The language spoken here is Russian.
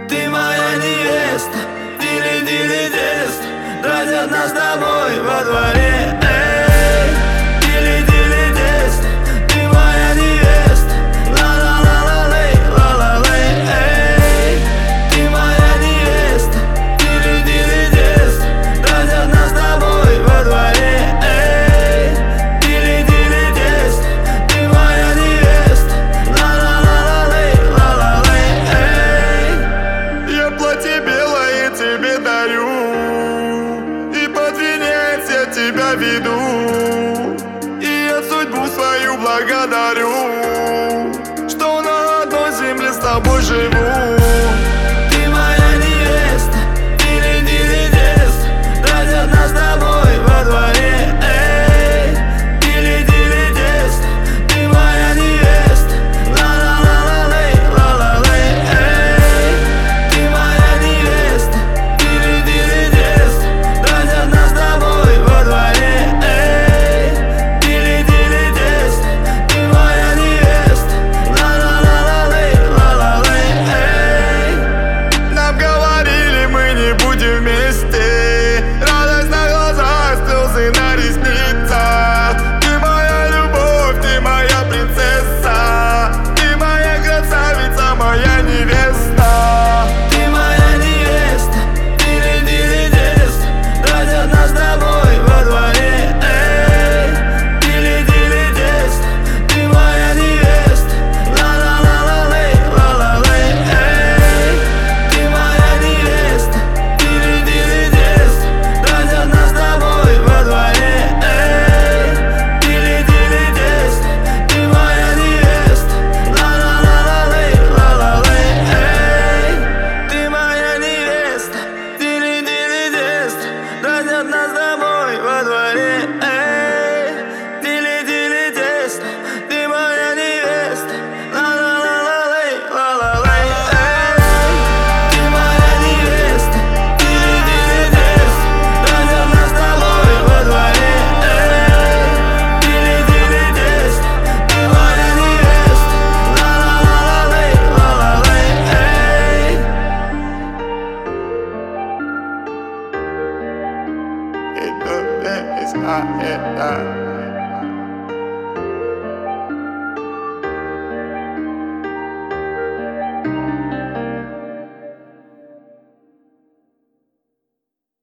Ты моя невеста, дили-дили-дест, тратят нас домой во дворе. Эй, дили-дили-дест, ты моя невеста, ла-ла-ла-ла-лей, ла-ла-лей. Эй, ты моя невеста, дили-дили-дест, тратят нас домой во дворе. Эй, дили-дили-дест, ты моя невеста, ла-ла-ла-ла-лей, ла-ла-лей. Эй, Я платье белое тебе дарю, и под венец я тебя веду, и я судьбу свою благодарю, что на одной земле с тобой живу. ты моя невеста, дили-дили-дест, тратят нас домой во дворе. Эй, дили-дили-дест, ты моя невеста, ла-ла-ла-ла-лей, ла-ла-лей. Эй, ты моя невеста, дили-дили-дест, тратят нас домой во дворе. Эй, дили-дили-дест, ты моя невеста, ла-ла-ла-ла-лей, ла-ла-лей. Эй. Нам говорили, мы не будем вместе, радость на глазах, слезы на ресницах. Ты моя любовь, ты моя принцесса, ты моя красавица, моя невеста. Ты моя невеста, дили-дили-дест, тратят нас домой во дворе. Эй, дили-дили-дест, ты моя невеста, ла-ла-ла-ла-лей, ла-ла-лей. Эй, ты моя невеста, дили-дили-дест, тратят нас домой во дворе. Эй, дили-дили-дест, ты моя невеста, ла-ла-ла-ла-лей, ла-ла-лей. Эй, ты моя невеста, дили-дили-дест, тратят нас домой во дворе. Эй, дили-дили-дест, ты моя невеста, ла-ла-ла-ла-лей, ла-ла-лей. Эй, ты моя невеста, дили-дили-дест, тратят нас домой во дворе. Эй, дили-дили-дест, ты моя невеста, ла-ла-ла-ла-лей, ла-ла-лей. Эй. Это